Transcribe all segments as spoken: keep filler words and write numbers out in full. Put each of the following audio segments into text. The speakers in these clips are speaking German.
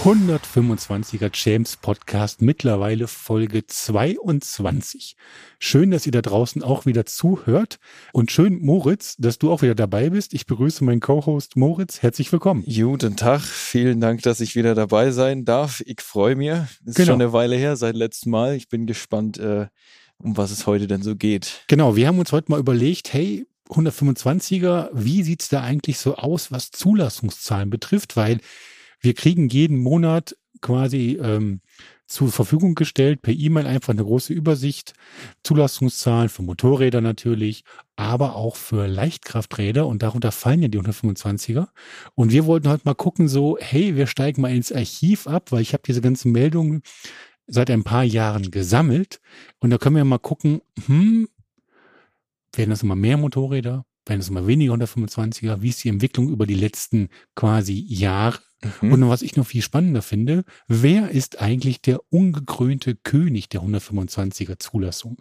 hundertfünfundzwanziger Champs Podcast, mittlerweile Folge zweiundzwanzig. Schön, dass ihr da draußen auch wieder zuhört und schön, Moritz, dass du auch wieder dabei bist. Ich begrüße meinen Co-Host Moritz. Herzlich willkommen. Guten Tag, vielen Dank, dass ich wieder dabei sein darf. Ich freue mich. Ist genau. schon eine Weile her seit letztem Mal. Ich bin gespannt, äh, um was es heute denn so geht. Genau, wir haben uns heute mal überlegt, hey, hundertfünfundzwanziger, wie sieht's da eigentlich so aus, was Zulassungszahlen betrifft? Weil wir kriegen jeden Monat quasi ähm, zur Verfügung gestellt, per E-Mail einfach eine große Übersicht, Zulassungszahlen für Motorräder natürlich, aber auch für Leichtkrafträder und darunter fallen ja die hundertfünfundzwanziger. Und wir wollten heute mal gucken, so, hey, wir steigen mal ins Archiv ab, weil ich habe diese ganzen Meldungen seit ein paar Jahren gesammelt und da können wir mal gucken, hm, werden das immer mehr Motorräder, werden das immer weniger hundertfünfundzwanziger, wie ist die Entwicklung über die letzten quasi Jahre? Mhm. Und was ich noch viel spannender finde, wer ist eigentlich der ungekrönte König der hundertfünfundzwanziger Zulassung?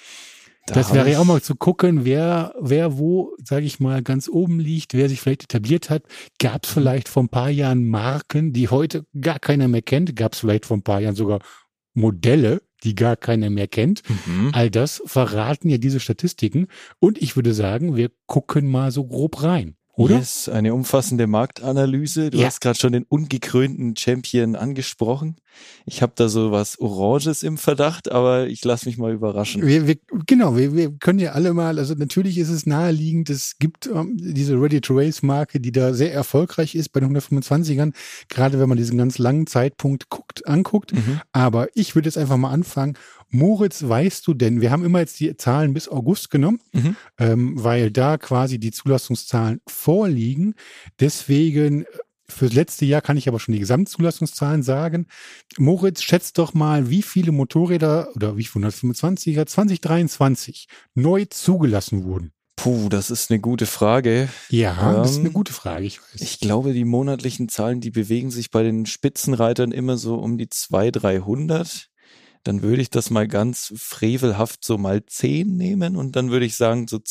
Da das wäre ja auch mal zu gucken, wer, wer wo, sage ich mal, ganz oben liegt, wer sich vielleicht etabliert hat. Gab es vielleicht vor ein paar Jahren Marken, die heute gar keiner mehr kennt? Gab es vielleicht vor ein paar Jahren sogar Modelle, die gar keiner mehr kennt? Mhm. All das verraten ja diese Statistiken. Und ich würde sagen, wir gucken mal so grob rein. Oder? Yes, eine umfassende Marktanalyse. Du ja. hast gerade schon den ungekrönten Champion angesprochen. Ich habe da so was Oranges im Verdacht, aber ich lasse mich mal überraschen. Wir, wir, genau, wir, wir können ja alle mal, also natürlich ist es naheliegend, es gibt ähm, diese Ready-to-Race-Marke, die da sehr erfolgreich ist bei den hundertfünfundzwanzigern, gerade wenn man diesen ganz langen Zeitpunkt guckt, anguckt. Mhm. Aber ich würde jetzt einfach mal anfangen. Moritz, weißt du denn, wir haben immer jetzt die Zahlen bis August genommen, mhm. ähm, weil da quasi die Zulassungszahlen vorliegen. Deswegen, fürs letzte Jahr kann ich aber schon die Gesamtzulassungszahlen sagen. Moritz, schätzt doch mal, wie viele Motorräder oder wie viele hundertfünfundzwanziger zwanzig dreiundzwanzig neu zugelassen wurden. Puh, das ist eine gute Frage. Ja, ähm, das ist eine gute Frage, ich weiß. Ich glaube, die monatlichen Zahlen, die bewegen sich bei den Spitzenreitern immer so um die zweihundert, dreihundert. Dann würde ich das mal ganz frevelhaft so mal zehn nehmen und dann würde ich sagen so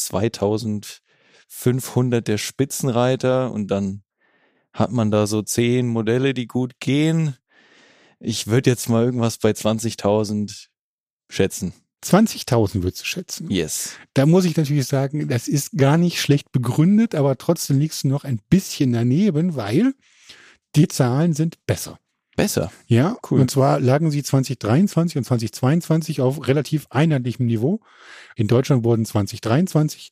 zweitausendfünfhundert der Spitzenreiter und dann hat man da so zehn Modelle, die gut gehen. Ich würde jetzt mal irgendwas bei zwanzigtausend schätzen. zwanzigtausend würdest du schätzen? Yes. Da muss ich natürlich sagen, das ist gar nicht schlecht begründet, aber trotzdem liegst du noch ein bisschen daneben, weil die Zahlen sind besser. Besser? Ja, cool. Und zwar lagen sie zwanzig dreiundzwanzig und zwanzig zweiundzwanzig auf relativ einheitlichem Niveau. In Deutschland wurden zwanzig dreiundzwanzig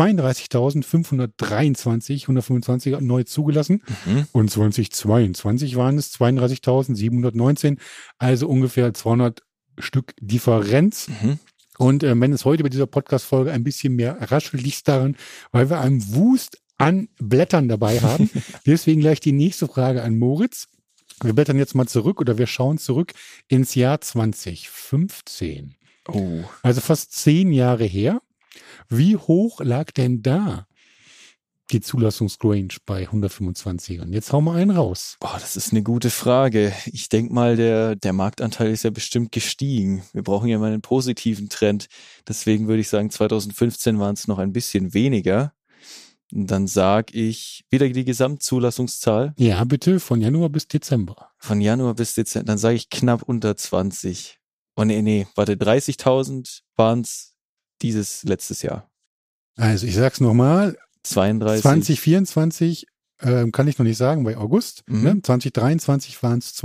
zweiunddreißigtausendfünfhundertdreiundzwanzig hundertfünfundzwanziger neu zugelassen mhm. und zwanzig zweiundzwanzig waren es zweiunddreißigtausendsiebenhundertneunzehn, also ungefähr zweihundert Stück Differenz. Mhm. Und äh, wenn es heute bei dieser Podcast-Folge ein bisschen mehr raschelt, liegt es daran, weil wir einen Wust an Blättern dabei haben. Deswegen gleich die nächste Frage an Moritz. Wir blättern jetzt mal zurück oder wir schauen zurück ins Jahr zwanzig fünfzehn. Oh. Also fast zehn Jahre her. Wie hoch lag denn da die Zulassungsrange bei hundertfünfundzwanzigern? Jetzt hauen wir einen raus. Boah, das ist eine gute Frage. Ich denke mal, der, der Marktanteil ist ja bestimmt gestiegen. Wir brauchen ja mal einen positiven Trend. Deswegen würde ich sagen, zweitausendfünfzehn waren es noch ein bisschen weniger. Dann sag ich wieder die Gesamtzulassungszahl. Ja, bitte, von Januar bis Dezember. Von Januar bis Dezember, dann sage ich knapp unter zwanzig. Oh nee, nee, warte, dreißigtausend waren es dieses letztes Jahr. Also ich sag's nochmal. zweiunddreißig. zwanzig vierundzwanzig äh, kann ich noch nicht sagen, bei August. Mhm. Ne? zwanzig dreiundzwanzig waren es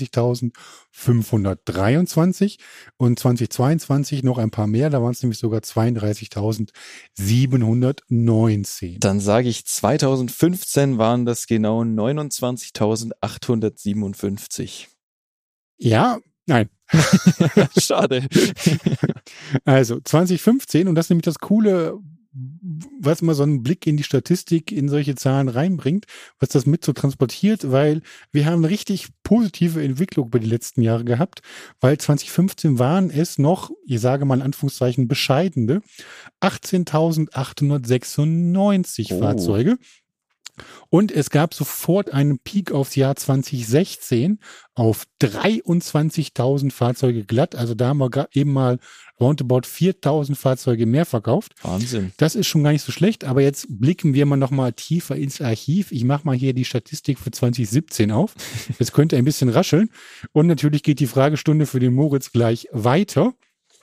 zweiunddreißigtausendfünfhundertdreiundzwanzig und zwanzig zweiundzwanzig noch ein paar mehr, da waren es nämlich sogar zweiunddreißigtausendsiebenhundertneunzehn. Dann sage ich, zweitausendfünfzehn waren das genau neunundzwanzigtausendachthundertsiebenundfünfzig. Ja, nein. Schade. Also zwanzig fünfzehn, und das ist nämlich das Coole, was mal so einen Blick in die Statistik, in solche Zahlen reinbringt, was das mit so transportiert, weil wir haben eine richtig positive Entwicklung über die letzten Jahre gehabt, weil zwanzig fünfzehn waren es noch, ich sage mal in Anführungszeichen, bescheidene achtzehntausendachthundertsechsundneunzig oh. Fahrzeuge. Und es gab sofort einen Peak aufs Jahr zwanzig sechzehn auf dreiundzwanzigtausend Fahrzeuge glatt. Also da haben wir eben mal roundabout viertausend Fahrzeuge mehr verkauft. Wahnsinn. Das ist schon gar nicht so schlecht, aber jetzt blicken wir mal noch mal tiefer ins Archiv. Ich mache mal hier die Statistik für zwanzig siebzehn auf. Das könnte ein bisschen rascheln. Und natürlich geht die Fragestunde für den Moritz gleich weiter.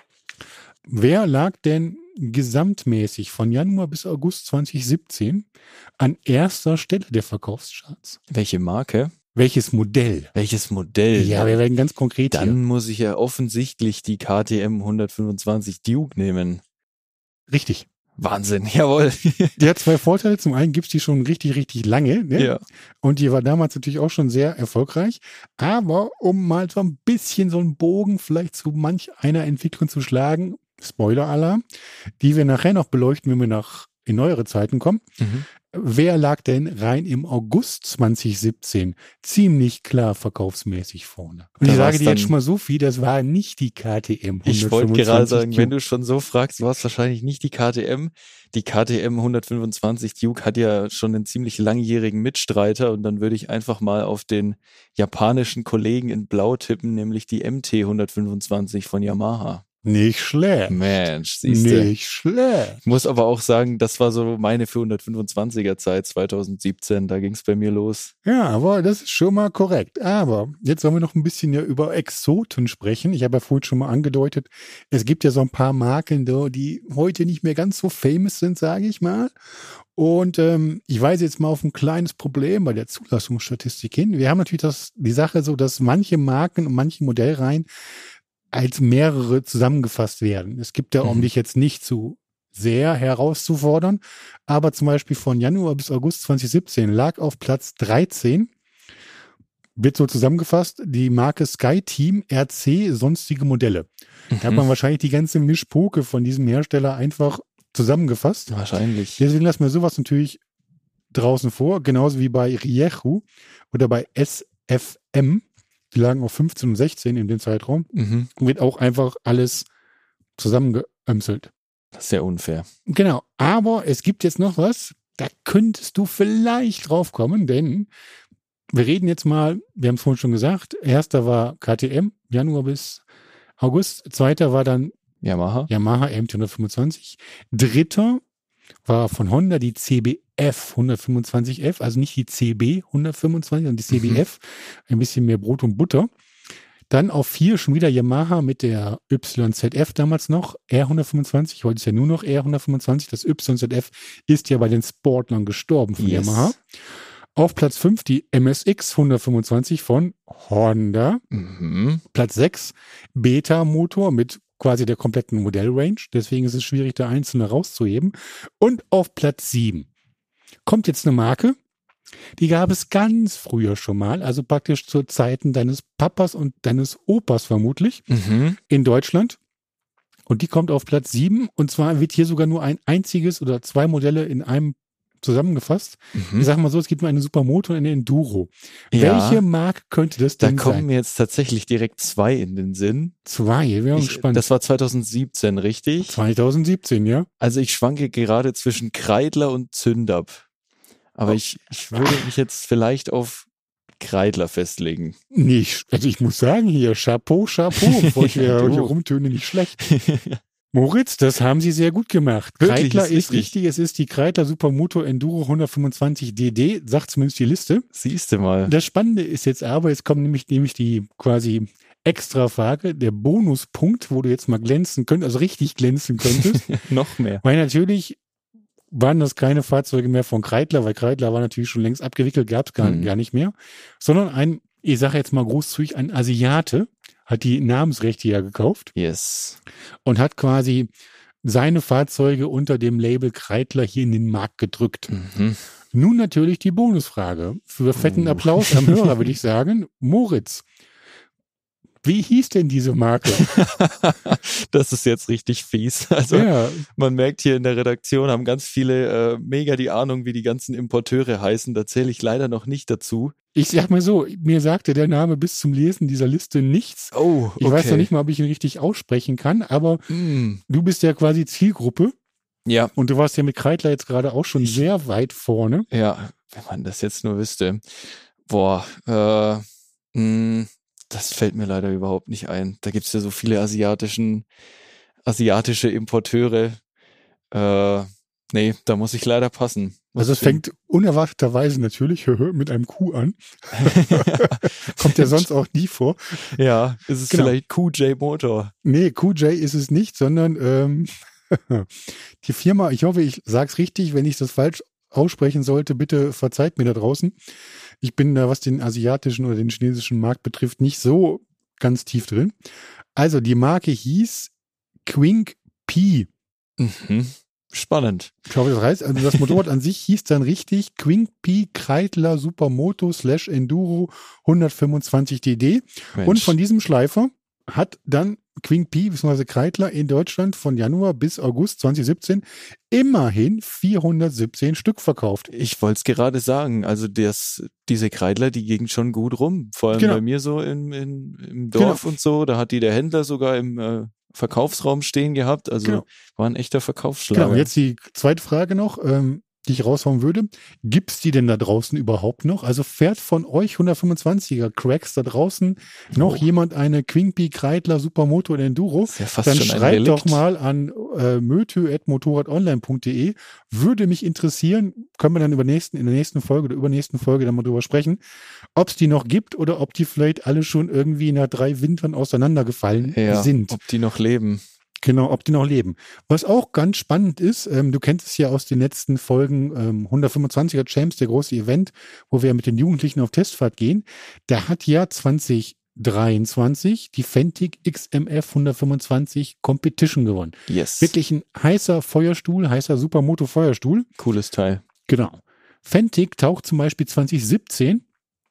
Wer lag denn gesamtmäßig von Januar bis August zwanzig siebzehn an erster Stelle der Verkaufscharts? Welche Marke? Welches Modell? Welches Modell? Ja, wir werden ganz konkret Dann hier. muss ich ja offensichtlich die K T M hundertfünfundzwanzig Duke nehmen. Richtig. Wahnsinn, jawohl. Die hat zwei Vorteile. Zum einen gibt's die schon richtig, richtig lange. Ne? Ja. Und die war damals natürlich auch schon sehr erfolgreich. Aber um mal so ein bisschen so einen Bogen vielleicht zu manch einer Entwicklung zu schlagen, Spoiler-Alarm, die wir nachher noch beleuchten, wenn wir nach in neuere Zeiten kommen. Mhm. Wer lag denn rein im August zwanzig siebzehn ziemlich klar verkaufsmäßig vorne? Und Da ich sage war's dir jetzt dann- schon mal so viel, das war nicht die K T M Ich wollte gerade sagen, wenn Duke. du schon so fragst, war es wahrscheinlich nicht die K T M. Die K T M hundertfünfundzwanzig Duke hat ja schon einen ziemlich langjährigen Mitstreiter und dann würde ich einfach mal auf den japanischen Kollegen in Blau tippen, nämlich die M T hundertfünfundzwanzig von Yamaha. Nicht schlecht. Mensch, siehst du. Nicht schlecht. Ich muss aber auch sagen, das war so meine für hundertfünfundzwanziger Zeit zwanzig siebzehn, da ging es bei mir los. Ja, aber das ist schon mal korrekt. Aber jetzt wollen wir noch ein bisschen ja über Exoten sprechen. Ich habe ja vorhin schon mal angedeutet, es gibt ja so ein paar Marken, die heute nicht mehr ganz so famous sind, sage ich mal. Und ähm, ich weise jetzt mal auf ein kleines Problem bei der Zulassungsstatistik hin. Wir haben natürlich das, die Sache so, dass manche Marken und manche Modellreihen als mehrere zusammengefasst werden. Es gibt ja, um Mhm. dich jetzt nicht zu sehr herauszufordern, aber zum Beispiel von Januar bis August zwanzig siebzehn lag auf Platz dreizehn, wird so zusammengefasst, die Marke SkyTeam R C sonstige Modelle. Da hat man wahrscheinlich die ganze Mischpoke von diesem Hersteller einfach zusammengefasst. Wahrscheinlich. Deswegen lassen wir sowas natürlich draußen vor, genauso wie bei Rieju oder bei S F M. Die lagen auf fünfzehn und sechzehn in dem Zeitraum. Mhm. Wird auch einfach alles zusammengeömselt. Das ist sehr unfair. Genau, aber es gibt jetzt noch was, da könntest du vielleicht drauf kommen, denn wir reden jetzt mal, wir haben es vorhin schon gesagt, erster war K T M, Januar bis August, zweiter war dann Yamaha. Yamaha M T hundertfünfundzwanzig, dritter war von Honda die C B F hundertfünfundzwanzig F, also nicht die C B hundertfünfundzwanzig, sondern die C B F, ein bisschen mehr Brot und Butter. Dann auf vier schon wieder Yamaha mit der Y Z F damals noch, R hundertfünfundzwanzig, heute ist ja nur noch R hundertfünfundzwanzig, das Y Z F ist ja bei den Sportlern gestorben von Yes. Yamaha. Auf Platz fünf die M S X hundertfünfundzwanzig von Honda. Mhm. Platz sechs Beta-Motor mit quasi der kompletten Modellrange, deswegen ist es schwierig, da einzelne rauszuheben. Und auf Platz sieben kommt jetzt eine Marke, die gab es ganz früher schon mal, also praktisch zu Zeiten deines Papas und deines Opas vermutlich Mhm. in Deutschland. Und die kommt auf Platz sieben und zwar wird hier sogar nur ein einziges oder zwei Modelle in einem zusammengefasst. Mhm. Ich sag mal so, es gibt nur eine Supermoto und eine Enduro. Ja. Welche Marke könnte das Da denn kommen sein? mir jetzt tatsächlich direkt zwei in den Sinn. Zwei, wir sind Ich, gespannt. das war zwanzig siebzehn, richtig? zwanzig siebzehn, ja? Also ich schwanke gerade zwischen Kreidler und Zündab. Aber Oh. ich, ich würde mich jetzt vielleicht auf Kreidler festlegen. Nicht, also ich muss sagen hier, Chapeau, Chapeau, bevor ich Ja, hier du. rumtöne, nicht schlecht. Moritz, das haben Sie sehr gut gemacht. Wirklich, Kreidler ist ist richtig. richtig, es ist die Kreidler Supermoto Enduro hundertfünfundzwanzig D D, sagt zumindest die Liste. Siehst du mal. Das Spannende ist jetzt aber, jetzt kommt nämlich, nämlich die quasi extra Frage, der Bonuspunkt, wo du jetzt mal glänzen könntest, also richtig glänzen könntest, Noch mehr. weil natürlich waren das keine Fahrzeuge mehr von Kreidler, weil Kreidler war natürlich schon längst abgewickelt, gab es gar, Mhm. gar nicht mehr, sondern ein, ich sage jetzt mal großzügig, ein Asiate hat die Namensrechte ja gekauft Yes. und hat quasi seine Fahrzeuge unter dem Label Kreidler hier in den Markt gedrückt. Mhm. Nun natürlich die Bonusfrage. Für fetten Uh. Applaus am Hörer würde ich sagen, Moritz, wie hieß denn diese Marke? Das ist jetzt richtig fies. Also Ja, man merkt hier in der Redaktion, haben ganz viele äh, mega die Ahnung, wie die ganzen Importeure heißen. Da zähle ich leider noch nicht dazu. ich sag mal so, mir sagte der Name bis zum Lesen dieser Liste nichts. Oh, Ich weiß noch nicht mal, ob ich ihn richtig aussprechen kann, aber Mm. du bist ja quasi Zielgruppe Ja, und du warst ja mit Kreidler jetzt gerade auch schon sehr weit vorne. ja. wenn man das jetzt nur wüsste. Boah, äh, mh, das fällt mir leider überhaupt nicht ein. Da gibt's ja so viele asiatischen, asiatische Importeure. Äh, nee, da muss ich leider passen. Muss Also es ich den- fängt unerwarteterweise natürlich mit einem Q an. Kommt ja sonst auch nie vor. Ja, ist es Genau. vielleicht Q J Motor? Nee, Q J ist es nicht, sondern ähm, die Firma, ich hoffe, ich sage es richtig, wenn ich das falsch aussprechen sollte, bitte verzeiht mir da draußen. Ich bin da, was den asiatischen oder den chinesischen Markt betrifft, nicht so ganz tief drin. Also die Marke hieß Quink P. Mhm. Spannend. Ich hoffe, das heißt, also das Motorrad an sich hieß dann richtig Quink P Kreidler Supermoto slash Enduro hundertfünfundzwanzig D D. Mensch. Und von diesem Schleifer hat dann Quink P bzw. Kreidler in Deutschland von Januar bis August zwanzig siebzehn immerhin vierhundertsiebzehn Stück verkauft. Ich wollte es gerade sagen, also das, diese Kreidler, die gingen schon gut rum. Vor allem Genau. bei mir so in, in, im Dorf Genau. und so, da hat die der Händler sogar im äh, Verkaufsraum stehen gehabt. Also Genau. war ein echter Verkaufsschlager. Genau, jetzt die zweite Frage noch, ähm, die ich raushauen würde. Gibt's die denn da draußen überhaupt noch? Also fährt von euch hundertfünfundzwanziger Cracks da draußen noch Oh. jemand eine Quink P Kreidler Supermoto oder Enduro? ist ja fast Dann schon ein schreibt doch Relikt. mal an äh, mötö at motorradonline punkt de. Würde mich interessieren, können wir dann über nächsten, in der nächsten Folge oder übernächsten Folge dann mal drüber sprechen, ob es die noch gibt oder ob die vielleicht alle schon irgendwie nach drei Wintern auseinandergefallen Ja, sind. ob die noch leben. Genau, ob die noch leben. Was auch ganz spannend ist, ähm, du kennst es ja aus den letzten Folgen, ähm, hundertfünfundzwanziger Champs, der große Event, wo wir mit den Jugendlichen auf Testfahrt gehen. Da hat ja zwanzig dreiundzwanzig die Fentic X M F hundertfünfundzwanzig Competition gewonnen. Yes. Wirklich ein heißer Feuerstuhl, heißer Supermoto Feuerstuhl. Cooles Teil. Genau. Fentic taucht zum Beispiel zwanzig siebzehn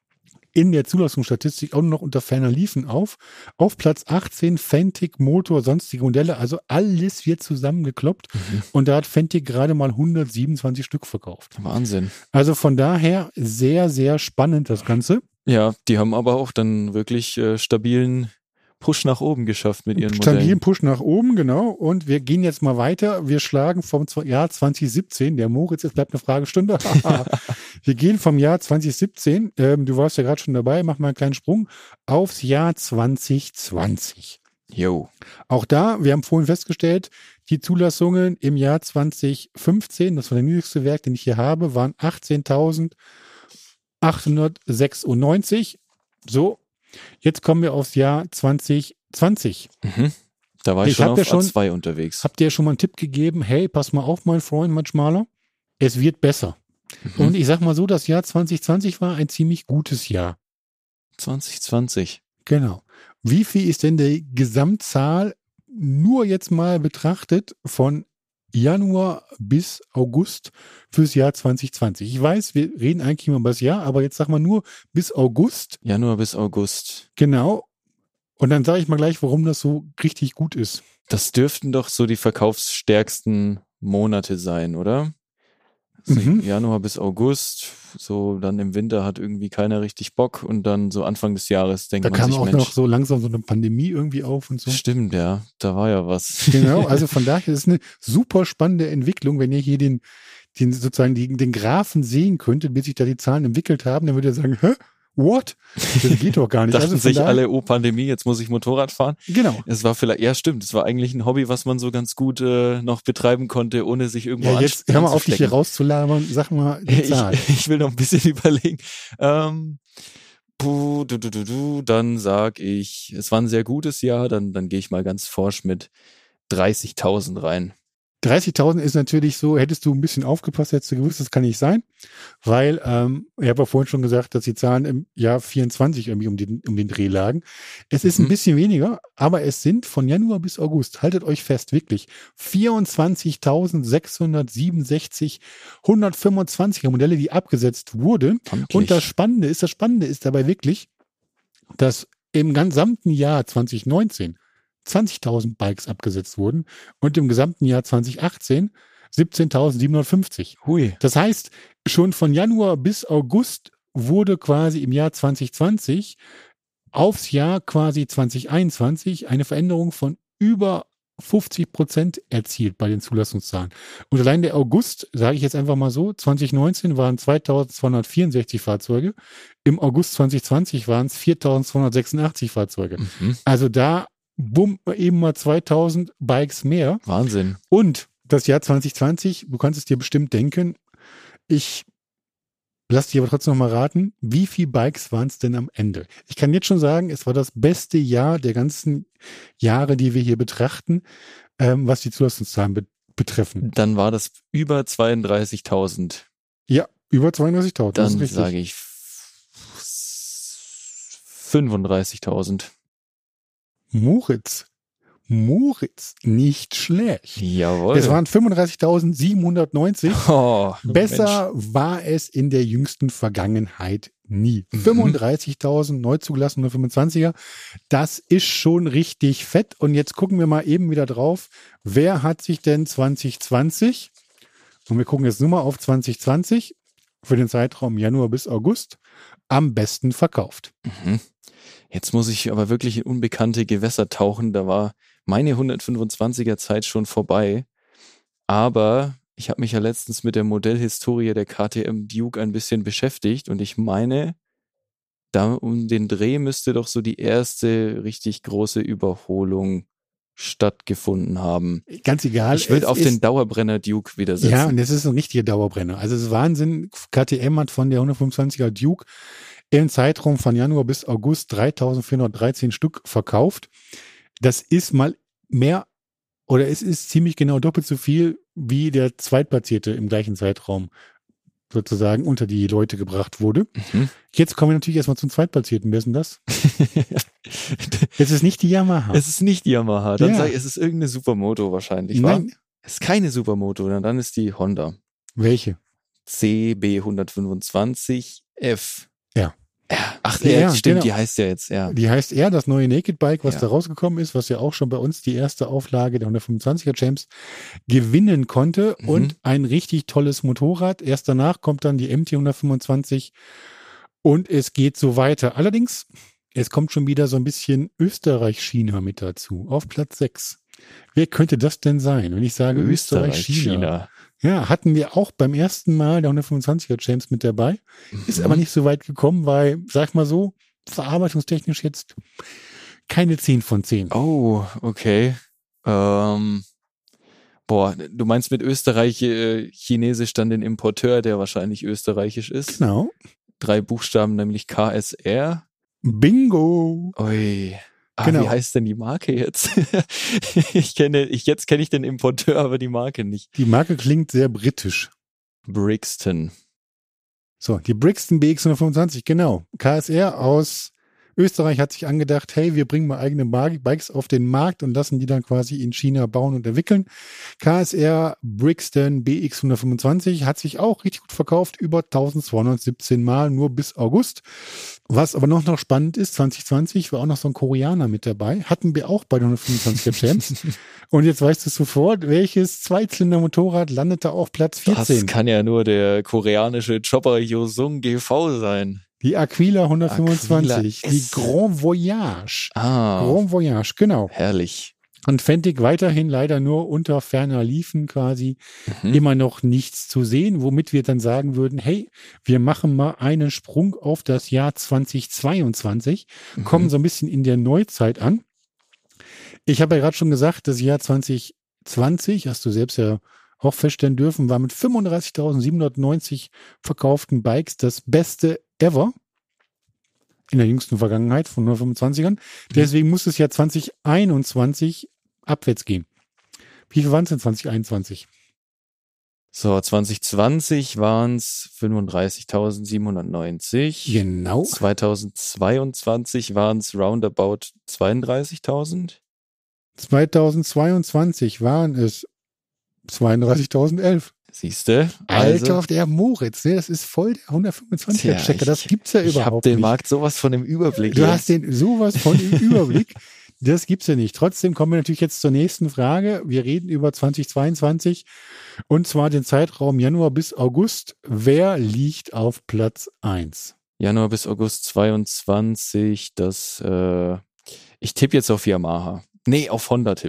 in der Zulassungsstatistik auch nur noch unter ferner Liefen auf. Auf Platz achtzehn Fentic Motor, sonstige Modelle, also alles wird zusammengekloppt. Mhm. Und da hat Fentic gerade mal hundertsiebenundzwanzig Stück verkauft. Wahnsinn. Also von daher sehr, sehr spannend das Ganze. Ja, die haben aber auch dann wirklich äh, stabilen Push nach oben geschafft mit ihren Stabilen Modellen. Push nach oben, genau. Und wir gehen jetzt mal weiter. Wir schlagen vom Z- Jahr zwanzig siebzehn, der Moritz, es bleibt eine Fragestunde. Wir gehen vom Jahr zwanzig siebzehn, ähm, du warst ja gerade schon dabei, mach mal einen kleinen Sprung, aufs Jahr zwanzig zwanzig. Jo. Auch da, wir haben vorhin festgestellt, die Zulassungen im Jahr zwanzig fünfzehn, das war der niedrigste Wert, den ich hier habe, waren achtzehntausendachthundertsechsundneunzig. So, jetzt kommen wir aufs Jahr zwanzig zwanzig. Mhm. Da war ich, Ich schon hab auf ja schon- A zwei unterwegs. Habt ihr schon mal einen Tipp gegeben? Hey, pass mal auf, mein Freund, mein Schmaler. Es wird besser. Mhm. Und ich sag mal so, das Jahr zwanzig zwanzig war ein ziemlich gutes Jahr. zwanzig zwanzig. Genau. Wie viel ist denn die Gesamtzahl nur jetzt mal betrachtet von Januar bis August fürs Jahr zwanzig zwanzig? Ich weiß, wir reden eigentlich immer über das Jahr, aber jetzt sag mal nur bis August. Januar bis August. Genau. Und dann sage ich mal gleich, warum das so richtig gut ist. Das dürften doch so die verkaufsstärksten Monate sein, oder? Also Mhm. Januar bis August, so dann im Winter hat irgendwie keiner richtig Bock und dann so Anfang des Jahres denkt Da man kam sich, auch Mensch, noch so langsam so eine Pandemie irgendwie auf und so. stimmt, ja, da war ja was. Genau, also von daher ist es eine super spannende Entwicklung, wenn ihr hier den, den sozusagen die, den Graphen sehen könntet, bis sich da die Zahlen entwickelt haben, dann würdet ihr sagen, hä? What? Das geht doch gar nicht. Dachten Also von sich daher- alle, oh Pandemie, jetzt muss ich Motorrad fahren. Genau. Es war vielleicht, ja stimmt, es war eigentlich ein Hobby, was man so ganz gut äh, noch betreiben konnte, ohne sich irgendwo Ja, jetzt anst- hör mal auf, dich hier anzustecken. rauszulabern. Sag mal die Zahl. Ich, ich will noch ein bisschen überlegen. Ähm, puh, du, du, du, du, dann sag ich, es war ein sehr gutes Jahr, dann, dann gehe ich mal ganz forsch mit dreißigtausend rein. dreißigtausend ist natürlich so, hättest du ein bisschen aufgepasst, hättest du gewusst, das kann nicht sein, weil, ähm, ich habe ja vorhin schon gesagt, dass die Zahlen im Jahr vierundzwanzig irgendwie um den, um den Dreh lagen. Es ist ein Mhm. bisschen weniger, aber es sind von Januar bis August, haltet euch fest, wirklich, vierundzwanzigtausendsechshundertsiebenundsechzig hundertfünfundzwanziger Modelle, die abgesetzt wurden. Amtlich. Und das Spannende ist, das Spannende ist dabei wirklich, dass im gesamten Jahr zwanzig neunzehn zwanzigtausend Bikes abgesetzt wurden und im gesamten Jahr zwanzig achtzehn siebzehntausendsiebenhundertfünfzig. Hui. Das heißt, schon von Januar bis August wurde quasi im Jahr zwanzig zwanzig aufs Jahr quasi zwanzig einundzwanzig eine Veränderung von über fünfzig Prozent erzielt bei den Zulassungszahlen. Und allein der August, sage ich jetzt einfach mal so, zwanzig neunzehn waren zweitausendzweihundertvierundsechzig Fahrzeuge, im August zwanzig zwanzig waren es viertausendzweihundertsechsundachtzig Fahrzeuge. Mhm. Also da, bumm, eben mal zweitausend Bikes mehr. Wahnsinn. Und das Jahr zwanzig zwanzig, du kannst es dir bestimmt denken, ich lass dich aber trotzdem noch mal raten, wie viele Bikes waren es denn am Ende? Ich kann jetzt schon sagen, es war das beste Jahr der ganzen Jahre, die wir hier betrachten, ähm, was die Zulassungszahlen be- betreffen. Dann war das über zweiunddreißigtausend. Ja, über zweiunddreißigtausend. Dann sage ich fünfunddreißigtausend. Moritz. Moritz, nicht schlecht. Jawohl. Es waren fünfunddreißigtausendsiebenhundertneunzig. Oh, Besser war es in der jüngsten Vergangenheit nie. Mhm. fünfunddreißigtausend neu zugelassen, hundertfünfundzwanziger. Das ist schon richtig fett. Und jetzt gucken wir mal eben wieder drauf. Wer hat sich denn zwanzig zwanzig, und wir gucken jetzt nur mal auf zwanzig zwanzig, für den Zeitraum Januar bis August, am besten verkauft? Mhm. Jetzt muss ich aber wirklich in unbekannte Gewässer tauchen. Da war meine hundertfünfundzwanziger Zeit schon vorbei. Aber ich habe mich ja letztens mit der Modellhistorie der K T M Duke ein bisschen beschäftigt. Und ich meine, da um den Dreh müsste doch so die erste richtig große Überholung stattgefunden haben. Ganz egal. Ich würde es auf ist- den Dauerbrenner Duke wieder setzen. Ja, und das ist ein richtiger Dauerbrenner. Also es ist Wahnsinn. K T M hat von der hundertfünfundzwanziger Duke im Zeitraum von Januar bis August dreitausendvierhundertdreizehn Stück verkauft. Das ist mal mehr, oder es ist ziemlich genau doppelt so viel, wie der Zweitplatzierte im gleichen Zeitraum sozusagen unter die Leute gebracht wurde. Mhm. Jetzt kommen wir natürlich erstmal zum Zweitplatzierten. Wer ist denn das? Es ist nicht die Yamaha. Es ist nicht die Yamaha. Dann Ja. sag ich, es ist irgendeine Supermoto wahrscheinlich, wa? Nein. Es ist keine Supermoto, na, dann ist die Honda. Welche? C B hundertfünfundzwanzig F. Ja. Ja. Ach, Ja, ja, stimmt, genau. die heißt ja jetzt, ja. Die heißt eher das neue Naked Bike, was Ja. da rausgekommen ist, was ja auch schon bei uns die erste Auflage der hundertfünfundzwanziger Champs gewinnen konnte, Mhm. und ein richtig tolles Motorrad. Erst danach kommt dann die M T hundertfünfundzwanzig und es geht so weiter. Allerdings, es kommt schon wieder so ein bisschen Österreich-China mit dazu, auf Platz sechs. Wer könnte das denn sein? Wenn ich sage Österreich-China. China. Ja, hatten wir auch beim ersten Mal der hundertfünfundzwanziger Champs mit dabei. Ist Mhm. aber nicht so weit gekommen, weil, sag mal so, verarbeitungstechnisch jetzt keine zehn von zehn. Oh, okay. Ähm, boah, du meinst mit Österreich äh, Chinesisch dann den Importeur, der wahrscheinlich österreichisch ist. Genau. Drei Buchstaben, nämlich K S R. Bingo. Ui. Ah, Genau. Wie heißt denn die Marke jetzt? ich kenne, ich, jetzt kenne ich den Importeur, aber die Marke nicht. Die Marke klingt sehr britisch. Brixton. So, die Brixton B X hundertfünfundzwanzig, genau. K S R aus Österreich hat sich angedacht, hey, wir bringen mal eigene Bar- Bikes auf den Markt und lassen die dann quasi in China bauen und entwickeln. K S R Brixton B X hundertfünfundzwanzig hat sich auch richtig gut verkauft, über eintausendzweihundertsiebzehn Mal, nur bis August. Was aber noch, noch spannend ist, zwanzig zwanzig war auch noch so ein Koreaner mit dabei. Hatten wir auch bei den hundertfünfundzwanziger Champs. Und jetzt weißt du sofort, welches Zweizylinder-Motorrad landete auf Platz vierzehn. Das kann ja nur der koreanische Chopper Yosung G V sein. Die Aquila hundertfünfundzwanzig, Aquila die S. Grand Voyage. Ah, Grand Voyage, genau. herrlich. Und Fentig weiterhin leider nur unter ferner Liefen quasi, Mhm. immer noch nichts zu sehen, womit wir dann sagen würden, hey, wir machen mal einen Sprung auf das Jahr zweitausendzweiundzwanzig, Mhm. kommen so ein bisschen in der Neuzeit an. Ich habe ja gerade schon gesagt, das Jahr zwanzig zwanzig, hast du selbst ja auch feststellen dürfen, war mit fünfunddreißigtausendsiebenhundertneunzig verkauften Bikes das beste ever in der jüngsten Vergangenheit von hundertfünfundzwanzigern. Deswegen muss es ja zwanzig einundzwanzig abwärts gehen. Wie viel waren es denn zwanzig einundzwanzig? So, zwanzig zwanzig waren es fünfunddreißigtausendsiebenhundertneunzig. Genau. zweitausendzweiundzwanzig waren es roundabout zweiunddreißigtausend. zweitausendzweiundzwanzig waren es zweiunddreißigtausendelf. Siehste? Alter, der Moritz, ne? Das ist voll der hundertfünfundzwanziger-Checker. Das ich- gibt's ja Ich habe überhaupt den nicht. Markt sowas von im Überblick. Du jetzt. hast den sowas von im Überblick. Das gibt's ja nicht. Trotzdem kommen wir natürlich jetzt zur nächsten Frage. Wir reden über zweitausendzweiundzwanzig und zwar den Zeitraum Januar bis August. Wer liegt auf Platz eins? Januar bis August zweiundzwanzig, das, äh, ich tippe jetzt auf Yamaha. Nee, auf Honda tippe ich.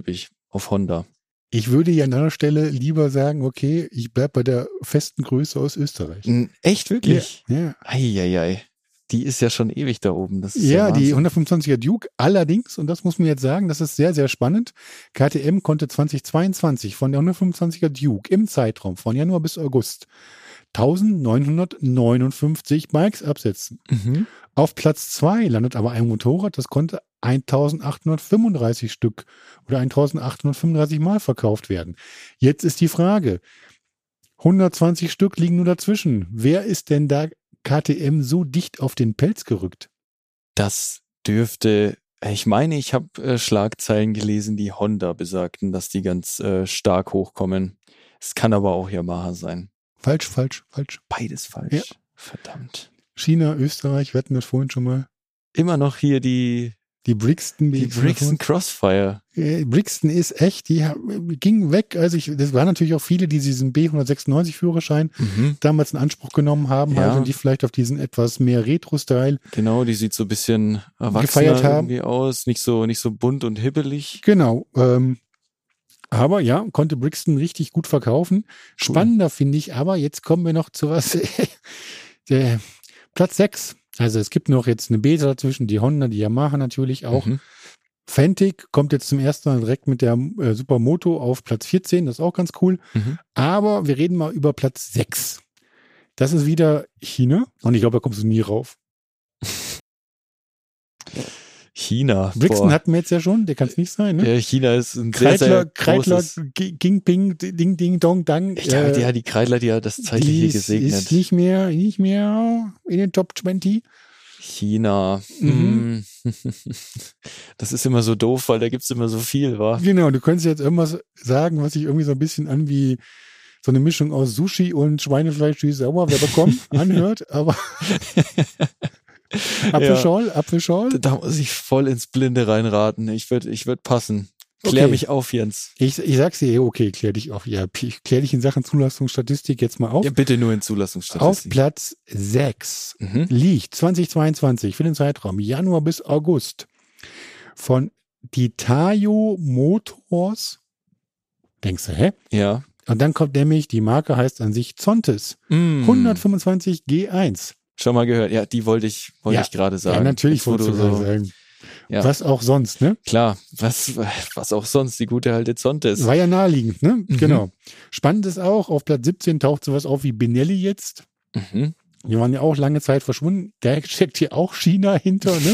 auf Honda. Ich würde ja an einer Stelle lieber sagen, okay, ich bleib bei der festen Größe aus Österreich. N- Echt, wirklich? Ja, ja. Eieiei. Die ist ja schon ewig da oben. Das ist Ja, ja die Wahnsinn. hundertfünfundzwanziger Duke, allerdings, und das muss man jetzt sagen, das ist sehr, sehr spannend, K T M konnte zweitausendzweiundzwanzig von der hundertfünfundzwanziger Duke im Zeitraum von Januar bis August eintausendneunhundertneunundfünfzig Bikes absetzen. Mhm. Auf Platz zwei landet aber ein Motorrad, das konnte eintausendachthundertfünfunddreißig Stück oder eintausendachthundertfünfunddreißig Mal verkauft werden. Jetzt ist die Frage, hundertzwanzig Stück liegen nur dazwischen. Wer ist denn da K T M so dicht auf den Pelz gerückt? Das dürfte, ich meine, ich habe äh, Schlagzeilen gelesen, die Honda besagten, dass die ganz äh, stark hochkommen. Es kann aber auch Yamaha sein. Falsch, falsch, falsch. Beides falsch. Ja. Verdammt. China, Österreich, wir hatten das vorhin schon mal. Immer noch hier die, Die Brixton. die Brixton Crossfire. Äh, Brixton ist echt, die haben- ging weg. Also ich, das waren natürlich auch viele, die diesen B hundertsechsundneunzig Führerschein Mhm. damals in Anspruch genommen haben, Ja. halt, und die vielleicht auf diesen etwas mehr Retro-Style. Genau, die sieht so ein bisschen erwachsener Gefeiert haben. irgendwie aus. Nicht so, nicht so bunt und hibbelig. Genau. Ähm, aber ja, konnte Brixton richtig gut verkaufen. Spannender finde ich, aber jetzt kommen wir noch zu was. Der Platz sechs. Also es gibt noch jetzt eine Beta dazwischen, die Honda, die Yamaha natürlich auch. Mhm. Fantic kommt jetzt zum ersten Mal direkt mit der äh, Supermoto auf Platz vierzehn, das ist auch ganz cool. Mhm. Aber wir reden mal über Platz sechs. Das ist wieder China und ich glaube, da kommst du nie rauf. China. Brixton Boah. hatten wir jetzt ja schon, der kann es nicht sein, ne? Ja, China ist ein sehr, Kreidler, sehr Kreidler, großes. G- Ging, Ping, Ding, Ding, Dong, Dang. Ja, äh, ja, die Kreidler, die hat das zeitliche die gesegnet. ist nicht mehr, nicht mehr in den Top zwanzig. China. Mhm. Hm. Das ist immer so doof, weil da gibt's immer so viel, wa? Genau, du könntest jetzt irgendwas sagen, was sich irgendwie so ein bisschen an wie so eine Mischung aus Sushi und Schweinefleisch, wie sauer, wer bekommt, anhört, aber Apfelschorle, Apfelschorle. Da muss ich voll ins Blinde reinraten. Ich würde ich würd passen. Klär Okay. mich auf, Jens. Ich, ich sag's dir, okay, klär dich auf. Ja, ich klär dich in Sachen Zulassungsstatistik jetzt mal auf. Ja, bitte nur in Auf Zulassungsstatistik. Platz sechs Mhm. liegt zweitausendzweiundzwanzig für den Zeitraum Januar bis August von Ditayo Motors. Denkst du, hä? Ja. Und dann kommt nämlich, die Marke heißt an sich Zontes. Mm. hundertfünfundzwanzig G eins. Schon mal gehört. Ja, die wollte ich, wollte Ja. ich gerade sagen. Ja, natürlich Jetzt, wo wolltest du du gerade so, sagen. Ja. Was auch sonst, ne? Klar, was, was auch sonst, die gute alte Zontes. War ja naheliegend, ne? Mhm. Genau. Spannend ist auch, auf Platz siebzehn taucht sowas auf wie Benelli jetzt. Mhm. Die waren ja auch lange Zeit verschwunden. Da steckt hier auch China hinter, ne?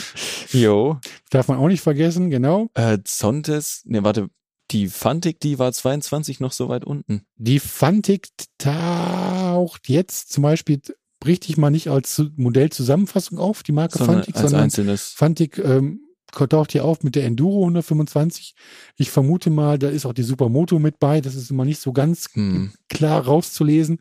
Jo. Darf man auch nicht vergessen, genau. Äh, Zontes, ne, warte, die Fantic, die war zweiundzwanzig noch so weit unten. Die Fantic taucht jetzt zum Beispiel richtig mal nicht als Modellzusammenfassung auf, die Marke Sondern Fantic, als sondern einzelnes. Fantic ähm, taucht hier auf mit der Enduro hundertfünfundzwanzig. Ich vermute mal, da ist auch die Supermoto mit bei. Das ist immer nicht so ganz Hm. klar rauszulesen.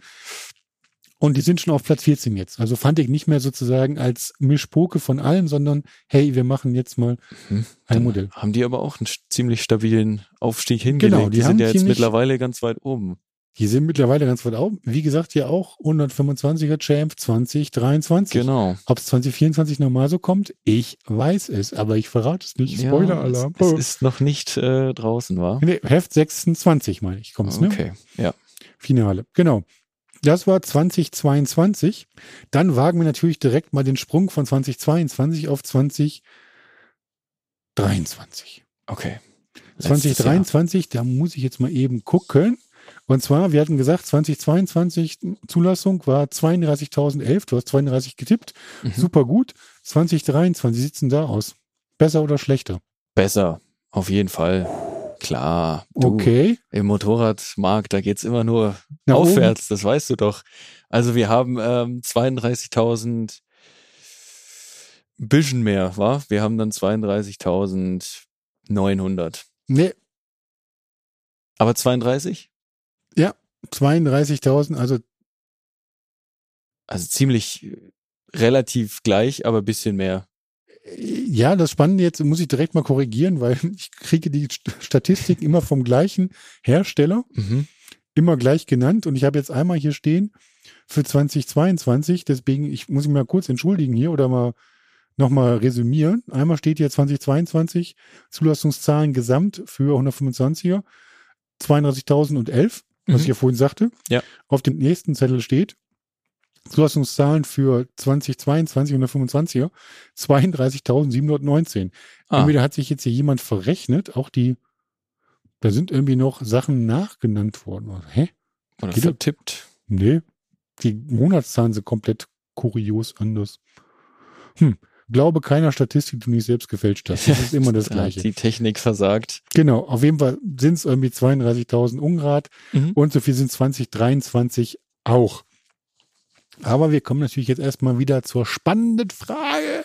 Und die sind schon auf Platz vierzehn jetzt. Also Fantic nicht mehr sozusagen als Mischpoke von allem, sondern hey, wir machen jetzt mal Mhm. ein Dann Modell. haben die aber auch einen st- ziemlich stabilen Aufstieg hingelegt. Genau, die die sind haben ja jetzt ziemlich- mittlerweile ganz weit oben. Die sind mittlerweile ganz weit auf. Wie gesagt, hier auch hundertfünfundzwanziger Champ zwanzig dreiundzwanzig. Genau. Ob es zwanzig vierundzwanzig nochmal so kommt, ich weiß es, aber ich verrate es nicht. Ja, Spoiler-Alarm. es, es ist noch nicht äh, draußen, war? Nee, Heft sechsundzwanzig, meine ich, kommt's, ne? Okay, ja. Finale. Genau. Das war zwanzig zweiundzwanzig. Dann wagen wir natürlich direkt mal den Sprung von zwanzig zweiundzwanzig auf zwanzig dreiundzwanzig. Okay. zwanzig Letztes Jahr. dreiundzwanzig, da muss ich jetzt mal eben gucken. Und zwar, wir hatten gesagt, zwanzig zweiundzwanzig Zulassung war zweiunddreißigtausendelf. Du hast zweiunddreißig getippt. Mhm. Super gut. zwanzig dreiundzwanzig, wie sieht's denn da aus? Besser oder schlechter? Besser, auf jeden Fall. Klar. Du, Okay. im Motorradmarkt, da geht's immer nur Nach oben. aufwärts, das weißt du doch. Also wir haben ähm, zweiunddreißigtausend bisschen mehr, wa? Wir haben dann zweiunddreißigtausendneunhundert. Nee, Aber zweiunddreißig? zweiunddreißigtausend, also Also ziemlich äh, relativ gleich, aber bisschen mehr. ja, das Spannende jetzt muss ich direkt mal korrigieren, weil ich kriege die St- Statistiken immer vom gleichen Hersteller, Mhm. immer gleich genannt. Und ich habe jetzt einmal hier stehen für zwanzig zweiundzwanzig, deswegen ich muss mich mal kurz entschuldigen hier oder mal nochmal resümieren. Einmal steht hier zweitausendzweiundzwanzig Zulassungszahlen gesamt für hundertfünfundzwanziger, zweiunddreißigtausendelf, was Mhm. ich ja vorhin sagte. Ja. Auf dem nächsten Zettel steht Zulassungszahlen für zweitausendzweiundzwanzig hundertfünfundzwanziger, zweiunddreißigtausendsiebenhundertneunzehn. Ah, Entweder hat sich jetzt hier jemand verrechnet, auch die, da sind irgendwie noch Sachen nachgenannt worden. Hä? oder geht das? vertippt. Nee, die Monatszahlen sind komplett kurios anders. Hm, glaube keiner Statistik, die du nicht selbst gefälscht hast. Das ist immer das Da hat Gleiche. die Technik versagt. Genau, auf jeden Fall sind es irgendwie zweiunddreißigtausend Ungrad Mhm. und so viel sind zwanzig dreiundzwanzig auch. Aber wir kommen natürlich jetzt erstmal wieder zur spannenden Frage.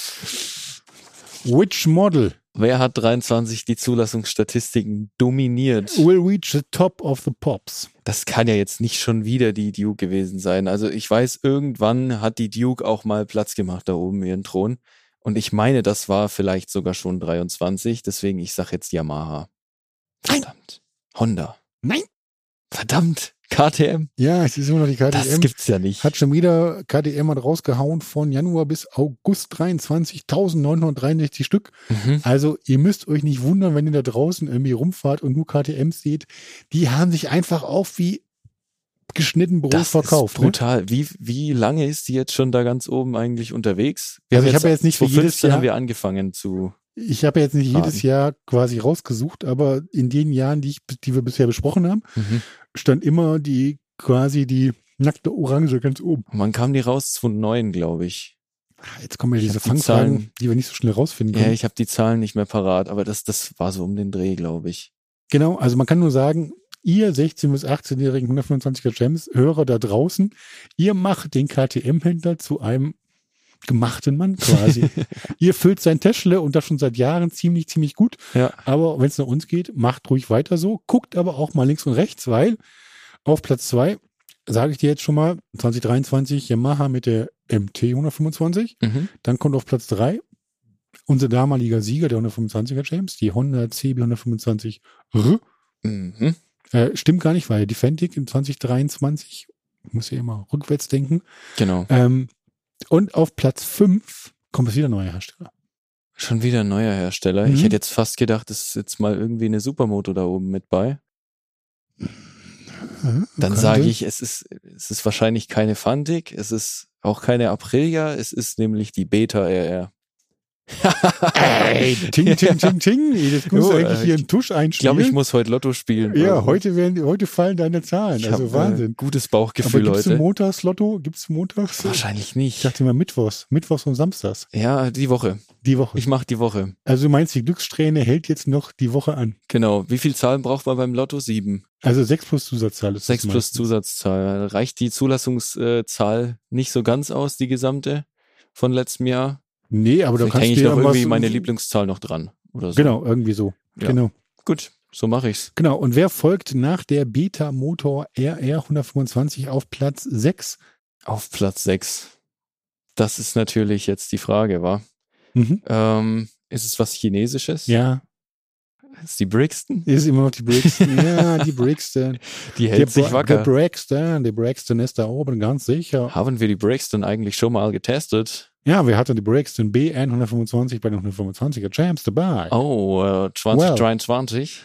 Which model Wer hat dreiundzwanzig die Zulassungsstatistiken dominiert? will reach the top of the pops? Das kann ja jetzt nicht schon wieder die Duke gewesen sein. Also ich weiß, irgendwann hat die Duke auch mal Platz gemacht da oben ihren Thron. Und ich meine, das war vielleicht sogar schon dreiundzwanzig. Deswegen, ich sag jetzt Yamaha. Nein. Verdammt. Honda. Nein. Verdammt. K T M. Ja, es ist immer noch die K T M. Das gibt's ja nicht. Hat schon wieder K T M hat rausgehauen von Januar bis August dreiundzwanzig, neunzehnhundertdreiundsechzig Stück. Mhm. Also ihr müsst euch nicht wundern, wenn ihr da draußen irgendwie rumfahrt und nur K T Ms seht. Die haben sich einfach auf wie geschnitten Brot Das verkauft. ist brutal. Wie, wie lange ist die jetzt schon da ganz oben eigentlich unterwegs? Also haben ich habe ja jetzt nicht für jedes zweitausendfünfzehn Jahr- haben wir angefangen zu. Ne? Ich habe ja jetzt nicht jedes Fragen. Jahr quasi rausgesucht, aber in den Jahren, die, ich, die wir bisher besprochen haben, Mhm. stand immer die quasi die nackte Orange ganz oben. Wann kam die raus? zweitausendneun, glaube ich. Jetzt kommen ja Ich diese hab die Fangfragen, Zahlen- die wir nicht so schnell rausfinden Ja, können. ich habe die Zahlen nicht mehr parat, aber das, das war so um den Dreh, glaube ich. Genau, also man kann nur sagen, ihr sechzehn- bis achtzehnjährigen hundertfünfundzwanziger Gems Hörer da draußen, ihr macht den K T M-Händler zu einem gemachten Mann quasi. Ihr füllt sein Täschle und das schon seit Jahren ziemlich, ziemlich gut. Ja. Aber wenn es nach uns geht, macht ruhig weiter so. Guckt aber auch mal links und rechts, weil auf Platz zwei, sage ich dir jetzt schon mal, zwanzig dreiundzwanzig Yamaha mit der M T hundertfünfundzwanzig. Mhm. Dann kommt auf Platz drei unser damaliger Sieger, der hundertfünfundzwanziger James, die Honda C B hundertfünfundzwanzig R. Mhm. Äh, stimmt gar nicht, weil die Fendig in zwanzig dreiundzwanzig, ich muss ja immer rückwärts denken. Genau. Ähm, und auf Platz fünf kommt es wieder ein neuer Hersteller. Schon wieder ein neuer Hersteller. Mhm. Ich hätte jetzt fast gedacht, es ist jetzt mal irgendwie eine Supermoto da oben mit bei. Dann Könnte. sage ich, es ist, es ist wahrscheinlich keine Fantic, es ist auch keine Aprilia, es ist nämlich die Beta R R. Ey, ting, ting, ting, ting. Das musst Jo, du eigentlich äh, hier im Tusch Ich einspielen. glaube, ich muss heute Lotto spielen. Ja, Also, heute werden, heute fallen deine Zahlen. ich Also hab, Wahnsinn. Äh, gutes Aber Bauchgefühl gibt's heute. Montagslotto? Gibt's montags? Wahrscheinlich Ich nicht. dachte immer Mittwochs. Mittwochs und Samstags. Ja, die Woche. Die Woche. Ich mache die Woche. Also du meinst, die Glückssträhne hält jetzt noch die Woche an. Genau. Wie viel Zahlen braucht man beim Lotto? Sieben. Also sechs plus Zusatzzahl ist Sechs das plus meistens. Zusatzzahl. Reicht die Zulassungszahl nicht so ganz aus, die gesamte von letztem Jahr? Nee, aber da Vielleicht kannst hänge du ich ja noch irgendwas- irgendwie meine Lieblingszahl noch dran. Oder so. Genau, irgendwie so. Ja. Genau. Gut, so mache ich's. Genau. Und wer folgt nach der Beta Motor R R hundertfünfundzwanzig auf Platz sechs? Auf Platz sechs. Das ist natürlich jetzt die Frage, wa? Mhm. Ähm, ist es was Chinesisches? Ja, Ist die Brixton? ist immer noch die Brixton. Ja, die Brixton. Die hält Der sich Bra- wacker. Der Brixton, der Brixton ist da oben, ganz sicher. Haben wir die Brixton eigentlich schon mal getestet? Ja, wir hatten die Brixton B N hundertfünfundzwanzig bei den hundertfünfundzwanziger Champs dabei. Oh, äh, zwanzig dreiundzwanzig.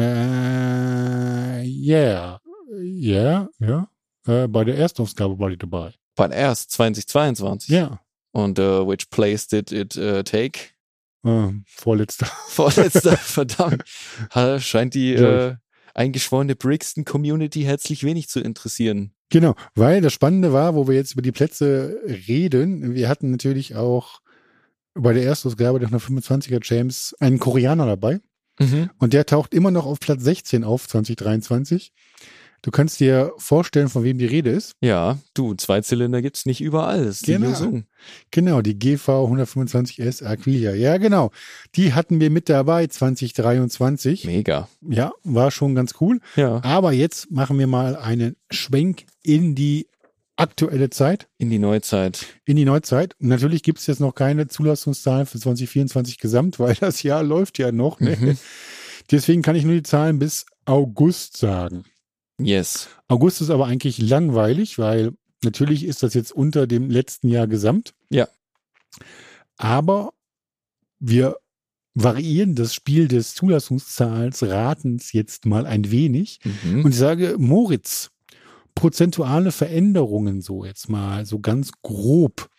Äh, yeah. Ja, ja. Äh, bei der Erstausgabe war die dabei. But erst zwanzig zweiundzwanzig. Ja. Und uh, which place did it uh, take? Äh, vorletzter. Vorletzter, verdammt. Ha, scheint die äh, George. eingeschworene Brixton-Community herzlich wenig zu interessieren. Genau, weil das Spannende war, wo wir jetzt über die Plätze reden, wir hatten natürlich auch bei der Erstausgabe der hundertfünfundzwanziger James einen Koreaner dabei Mhm. und der taucht immer noch auf Platz sechzehn auf zwanzig dreiundzwanzig. Du kannst dir vorstellen, von wem die Rede ist. Ja, du, Zweizylinder gibt's nicht überall. Das ist die Genau. Lösung. Genau, die G V hundertfünfundzwanzig S Aquilia. Ja, genau. Die hatten wir mit dabei zwanzig dreiundzwanzig. Mega. Ja, war schon ganz cool. Ja. Aber jetzt machen wir mal einen Schwenk in die aktuelle Zeit, In die Neuzeit. in die Neuzeit. Und natürlich gibt es jetzt noch keine Zulassungszahlen für zwanzig vierundzwanzig gesamt, weil das Jahr läuft ja noch. Ne? Mhm. Deswegen kann ich nur die Zahlen bis August sagen. Yes. August ist aber eigentlich langweilig, weil natürlich ist das jetzt unter dem letzten Jahr gesamt. Ja. aber wir variieren das Spiel des Zulassungszahls Ratens jetzt mal ein wenig. Mhm. Und ich sage, Moritz, prozentuale Veränderungen so jetzt mal, so ganz grob.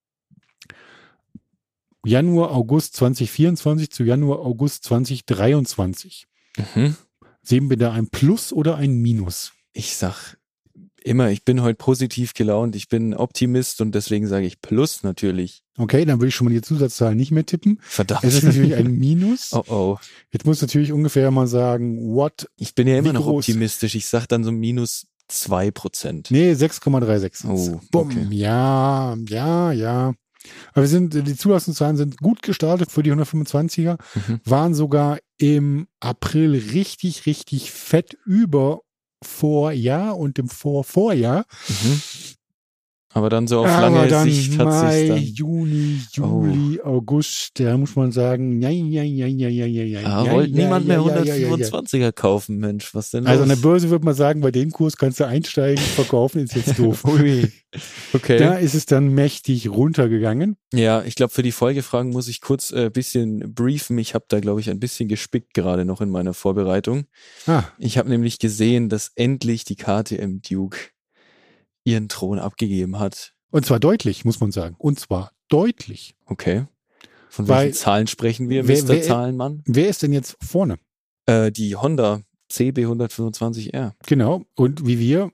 Januar, August zwanzig vierundzwanzig zu Januar, August zwanzig dreiundzwanzig. Mhm. Sehen wir da ein Plus oder ein Minus? Ich sag immer, ich bin heute positiv gelaunt, ich bin Optimist und deswegen sage ich Plus natürlich. Okay, dann würde ich schon mal die Zusatzzahlen nicht mehr tippen. Verdammt. Es ist natürlich ein Minus. Oh oh. Jetzt muss natürlich ungefähr mal sagen, what? Ich bin ja immer Wie noch groß? optimistisch. Ich sag dann so minus zwei Prozent. Nee, sechs Komma sechsunddreißig. Oh, Bumm. okay. Ja, ja, ja. Aber wir sind, die Zulassungszahlen sind gut gestartet für die hundertfünfundzwanziger, Mhm. waren sogar im April richtig, richtig fett über Vorjahr und im Vorvorjahr. Mhm. Aber dann so auf Aber lange dann Sicht hat Mai, sich dann... Juni, Juli, August, da muss man sagen, ja, ja, ja, ja, ja, ja, ja. Ah, ja, wollte ja, niemand ja, mehr ja, ja, ja, ja. hundertfünfundzwanziger kaufen, Mensch, was denn los? Also an der Börse würde man sagen, bei dem Kurs kannst du einsteigen, verkaufen, ist jetzt doof. Ui. Okay. Da ist es dann mächtig runtergegangen. Ja, ich glaube, für die Folgefragen muss ich kurz ein äh, bisschen briefen. Ich habe da, glaube ich, ein bisschen gespickt gerade noch in meiner Vorbereitung. Ah, Ich habe nämlich gesehen, dass endlich die K T M Duke ihren Thron abgegeben hat. und zwar deutlich, muss man sagen. Und zwar deutlich. Okay. Von Weil- welchen Zahlen sprechen wir, wer- Mister wer- Zahlenmann? Wer ist denn jetzt vorne? Äh, die Honda C B hundertfünfundzwanzig R. Genau. Und wie wir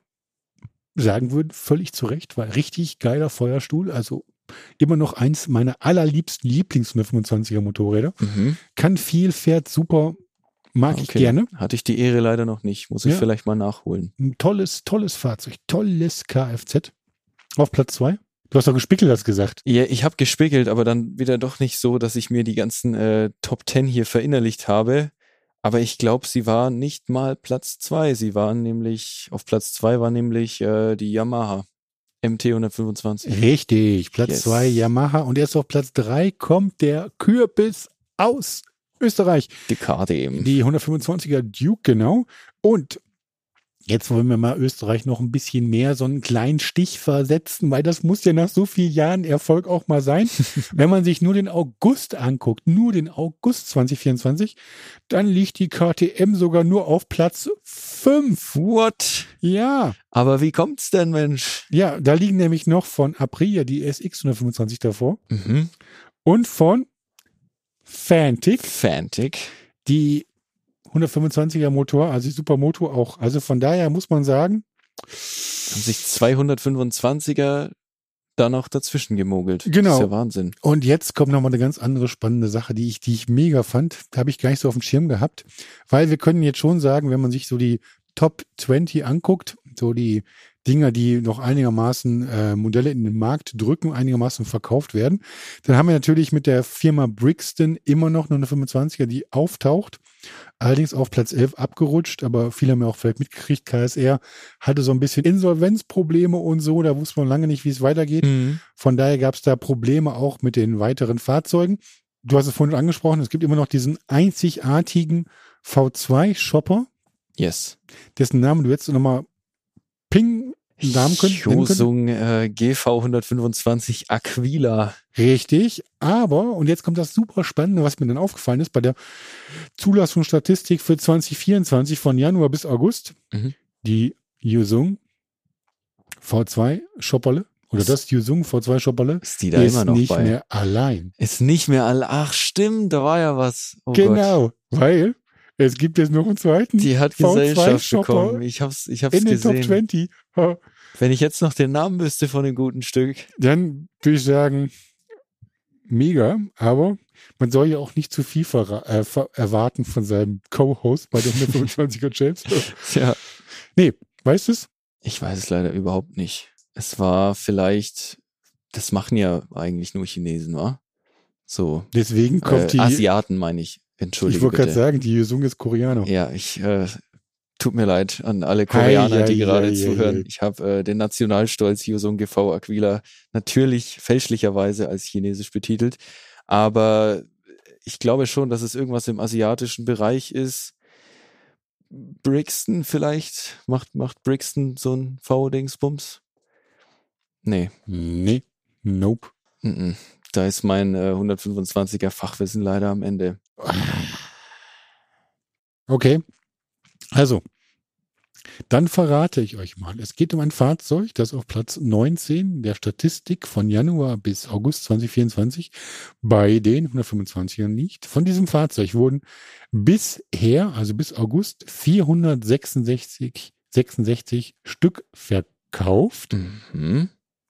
sagen würden, völlig zu Recht, weil richtig geiler Feuerstuhl. Also immer noch eins meiner allerliebsten Lieblings-hundertfünfundzwanziger Motorräder. Mhm. Kann viel, fährt super, mag ich Okay. gerne. Hatte ich die Ehre leider noch nicht. Muss ich Ja. vielleicht mal nachholen. Ein tolles, tolles Fahrzeug. Tolles Kfz. Auf Platz zwei. Du hast doch gespickelt, hast gesagt. Ja, ich habe gespickelt, aber dann wieder doch nicht so, dass ich mir die ganzen äh, Top Ten hier verinnerlicht habe. Aber ich glaube, sie war nicht mal Platz zwei. Sie waren nämlich, auf Platz zwei war nämlich äh, die Yamaha M T hundertfünfundzwanzig. Richtig. Platz Yes. zwei Yamaha. Und erst auf Platz drei kommt der Kürbis aus Österreich. Die K T M. Die hundertfünfundzwanziger Duke, genau. Und jetzt wollen wir mal Österreich noch ein bisschen mehr so einen kleinen Stich versetzen, weil das muss ja nach so vielen Jahren Erfolg auch mal sein. Wenn man sich nur den August anguckt, nur den August zwanzig vierundzwanzig, dann liegt die K T M sogar nur auf Platz fünf. What? Ja, Aber wie kommt's denn, Mensch? ja, da liegen nämlich noch von Aprilia die S X hundertfünfundzwanzig davor Mhm. und von Fantic Fantic. die hundertfünfundzwanziger Motor, also die Supermoto auch. Also von daher muss man sagen, Haben sich zwei hundertfünfundzwanziger da noch dazwischen gemogelt. Genau. Das ist ja Wahnsinn. und jetzt kommt nochmal eine ganz andere spannende Sache, die ich, die ich mega fand. Habe ich gar nicht so auf dem Schirm gehabt, weil wir können jetzt schon sagen, wenn man sich so die Top zwanzig anguckt, so die Dinger, die noch einigermaßen äh, Modelle in den Markt drücken, einigermaßen verkauft werden, dann haben wir natürlich mit der Firma Brixton immer noch eine hundertfünfundzwanziger, die auftaucht. Allerdings auf Platz elf abgerutscht, aber viele haben ja auch vielleicht mitgekriegt, K S R hatte so ein bisschen Insolvenzprobleme und so, da wusste man lange nicht, wie es weitergeht. Mhm. Von daher gab es da Probleme auch mit den weiteren Fahrzeugen. Du hast es vorhin angesprochen, es gibt immer noch diesen einzigartigen V zwei Shopper, Yes. dessen Namen du jetzt nochmal Ping Namen können. nennen können. Hyosung äh, G V hundertfünfundzwanzig Aquila. Richtig, aber, und jetzt kommt das super Spannende, was mir dann aufgefallen ist, bei der Zulassungsstatistik für zwanzig vierundzwanzig von Januar bis August, Mhm. die Hyosung V zwei Shopperle, oder das Hyosung V zwei Shopperle, Ist die da ist immer noch nicht bei? mehr allein. Ist nicht mehr alle. Ach, stimmt, da war ja was. Oh Gott. Genau, weil es gibt jetzt noch einen zweiten Die hat V zwei Gesellschaft Shopper bekommen. Ich hab's, ich hab's in den Top gesehen. zwanzig. Ha, Wenn ich jetzt noch den Namen wüsste von dem guten Stück. Dann würde ich sagen, mega, aber man soll ja auch nicht zu viel verra- äh, ver- erwarten von seinem Co-Host bei der hundertfünfundzwanziger James. Ja. Nee, weißt du es? Ich weiß es leider überhaupt nicht. Es war vielleicht, das machen ja eigentlich nur Chinesen, wa? So. Deswegen kommt Äh, die, Asiaten meine ich. Entschuldige ich wollte gerade bitte. sagen, die Hyosung ist Koreaner. Ja, ich äh, tut mir leid an alle Koreaner, Ei, die ei, gerade ei, zuhören. ei, ei. Ich habe äh, den Nationalstolz Hyosung G V Aquila natürlich fälschlicherweise als chinesisch betitelt, aber ich glaube schon, dass es irgendwas im asiatischen Bereich ist. Brixton vielleicht? Macht, macht Brixton so ein V-Dingsbums? Nee. Nee, nope. Mm-mm. Da ist mein äh, hundertfünfundzwanziger Fachwissen leider am Ende. Okay, also, dann verrate ich euch mal. Es geht um ein Fahrzeug, das auf Platz neunzehn der Statistik von Januar bis August zwanzig vierundzwanzig bei den hundertfünfundzwanzigern liegt. Von diesem Fahrzeug wurden bisher, also bis August, vierhundertsechsundsechzig sechsundsechzig Stück verkauft. Mhm.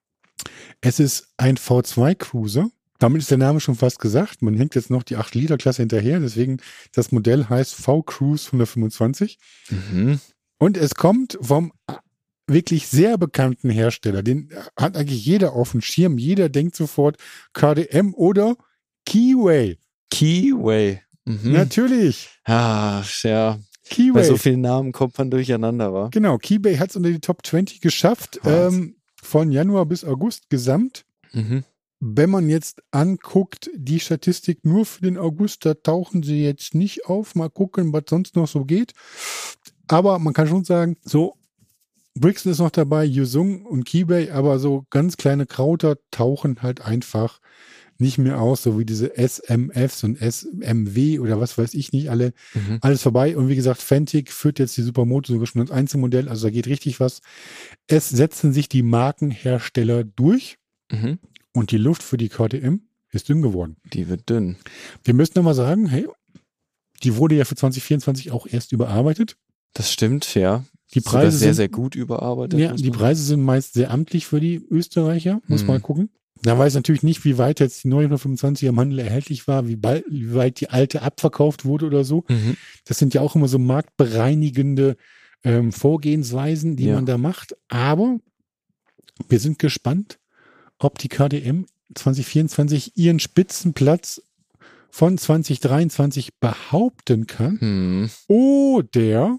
Es ist ein V zwei Cruiser. Damit ist der Name schon fast gesagt. Man hängt jetzt noch die acht Liter Klasse hinterher. Deswegen das Modell heißt V-Cruise hundertfünfundzwanzig. Mhm. Und es kommt vom wirklich sehr bekannten Hersteller. Den hat eigentlich jeder auf dem Schirm. Jeder denkt sofort K D M oder Keyway. Keyway. Mhm. Natürlich. Ah, ja. Keyway. Bei so vielen Namen kommt man durcheinander, wa? Genau, Keyway hat es unter die Top zwanzig geschafft. Ähm, von Januar bis August gesamt. Mhm. Wenn man jetzt anguckt, die Statistik nur für den August, da tauchen sie jetzt nicht auf. Mal gucken, was sonst noch so geht. Aber man kann schon sagen, so Brixton ist noch dabei, Yuzhong und Keyway, aber so ganz kleine Krauter tauchen halt einfach nicht mehr aus, so wie diese S M Fs und S M W oder was weiß ich nicht, alle, Mhm. alles vorbei. Und wie gesagt, Fentic führt jetzt die Supermoto sogar schon als Einzelmodell, also da geht richtig was. Es setzen sich die Markenhersteller durch Mhm. und die Luft für die K T M ist dünn geworden. Die wird dünn. Wir müssen nochmal sagen, hey, die wurde ja für zwanzig vierundzwanzig auch erst überarbeitet. Das stimmt, ja. Die Sogar Preise sehr, sind, sehr gut überarbeitet. ja, muss die man- Preise sind meist sehr amtlich für die Österreicher, muss Mhm. mal gucken. Da weiß ich natürlich nicht, wie weit jetzt die neue hundertfünfundzwanzig im Handel erhältlich war, wie, bald, wie weit die alte abverkauft wurde oder so. Mhm. Das sind ja auch immer so marktbereinigende ähm, Vorgehensweisen, die Ja. man da macht. Aber wir sind gespannt, ob die K D M zwanzig vierundzwanzig ihren Spitzenplatz von zwanzig dreiundzwanzig behaupten kann. Hm. Oder,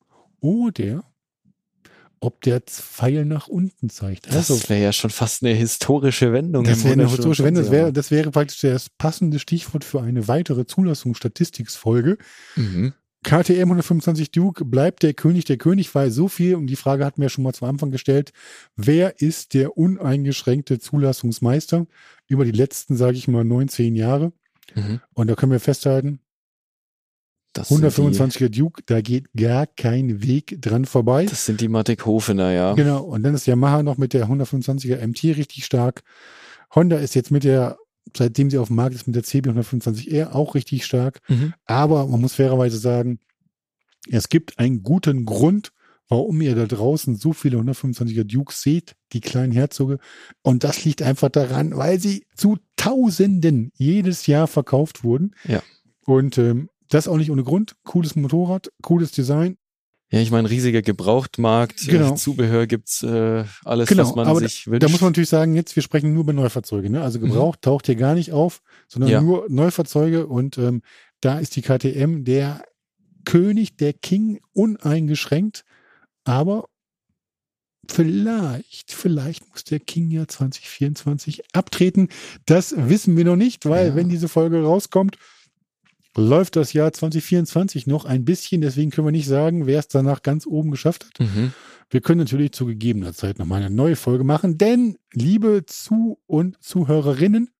oder, ob der Pfeil nach unten zeigt. Also, Das wäre ja schon fast eine historische Wendung. das im wäre eine historische Wende. Das wäre, hundertfünfundzwanziger. das wäre praktisch das passende Stichwort für eine weitere Zulassungsstatistikfolge. Mhm. K T M hundertfünfundzwanzig Duke bleibt der König der König, weil so viel, und die Frage hatten wir ja schon mal zum Anfang gestellt, wer ist der uneingeschränkte Zulassungsmeister über die letzten, sage ich mal, neunzehn Jahre? Mhm. Und da können wir festhalten, Das sind hundertfünfundzwanziger Duke, da geht gar kein Weg dran vorbei. die, das sind die Matic-Hofener, ja. Genau, und dann ist Yamaha noch mit der hundertfünfundzwanziger M T richtig stark. Honda ist jetzt mit der, seitdem sie auf dem Markt ist, mit der C B hundertfünfundzwanzig R auch richtig stark. Mhm. Aber man muss fairerweise sagen, es gibt einen guten Grund, warum ihr da draußen so viele hundertfünfundzwanziger Dukes seht, die kleinen Herzoge. Und das liegt einfach daran, weil sie zu Tausenden jedes Jahr verkauft wurden. Ja. Und ähm, das auch nicht ohne Grund. Cooles Motorrad, cooles Design. Ja, ich meine, riesiger Gebrauchtmarkt, Genau. äh, Zubehör gibt's, äh, alles, Genau, was man aber sich wünscht. Da muss man natürlich sagen, jetzt, wir sprechen nur über Neufahrzeuge. Ne? Also gebraucht taucht hier gar nicht auf, sondern Ja. nur Neufahrzeuge. Und ähm, da ist die K T M der König, der King, uneingeschränkt. Aber vielleicht, vielleicht muss der King ja zwanzig vierundzwanzig abtreten. Das wissen wir noch nicht, weil Ja. wenn diese Folge rauskommt, läuft das Jahr zwanzig vierundzwanzig noch ein bisschen. Deswegen können wir nicht sagen, wer es danach ganz oben geschafft hat. Mhm. Wir können natürlich zu gegebener Zeit nochmal eine neue Folge machen, denn, liebe Zu- und Zuhörerinnen,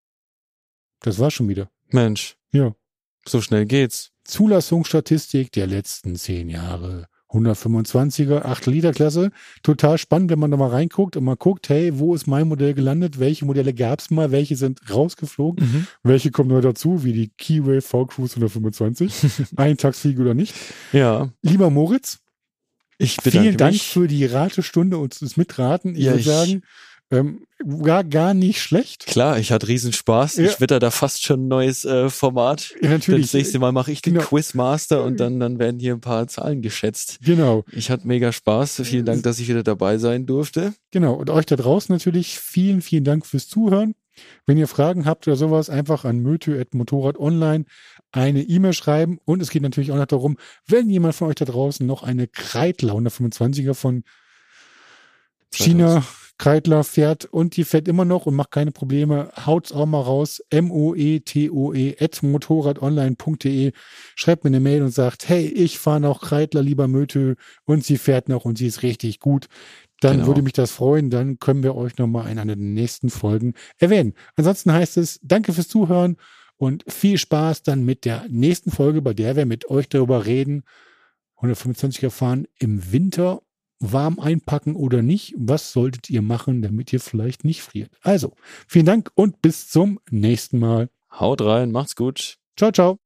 das war schon wieder. Mensch, Ja. so schnell geht's. Zulassungsstatistik der letzten zehn Jahre. hundertfünfundzwanziger, acht Liter Klasse. Total spannend, wenn man da mal reinguckt und mal guckt, hey, wo ist mein Modell gelandet? Welche Modelle gab es mal? Welche sind rausgeflogen? Mhm. Welche kommen neu dazu? Wie die Keyway V-Cruise hundertfünfundzwanzig. Eintagsfliege oder nicht? Ja, Lieber Moritz, ich bedanke vielen Dank mich. für die Ratestunde und das Mitraten. Ich Ja, würde ich- sagen, ähm, gar, gar nicht schlecht. Klar, ich hatte Riesenspaß. Ja. Ich witter da fast schon ein neues äh, Format. Ja, natürlich. Das nächste Mal mache ich den Genau. Quizmaster und dann, dann werden hier ein paar Zahlen geschätzt. Genau, Ich hatte mega Spaß. Vielen Dank, dass ich wieder dabei sein durfte. genau. Und euch da draußen natürlich vielen, vielen Dank fürs Zuhören. Wenn ihr Fragen habt oder sowas, einfach an mötö at motorrad online eine E-Mail schreiben. Und es geht natürlich auch noch darum, wenn jemand von euch da draußen noch eine Kreidler hundertfünfundzwanziger von China Kreidler fährt und die fährt immer noch und macht keine Probleme. Haut's auch mal raus. M O E T O E at motorradonline punkt de. Schreibt mir eine Mail und sagt, hey, ich fahre noch Kreidler, lieber Mötö, und sie fährt noch und sie ist richtig gut. Dann Genau. würde mich das freuen. Dann können wir euch nochmal in einer der nächsten Folgen erwähnen. Ansonsten heißt es, danke fürs Zuhören und viel Spaß dann mit der nächsten Folge, bei der wir mit euch darüber reden, hundertfünfundzwanziger fahren im Winter, warm einpacken oder nicht. Was solltet ihr machen, damit ihr vielleicht nicht friert? Also, vielen Dank und bis zum nächsten Mal. Haut rein, macht's gut. Ciao, ciao.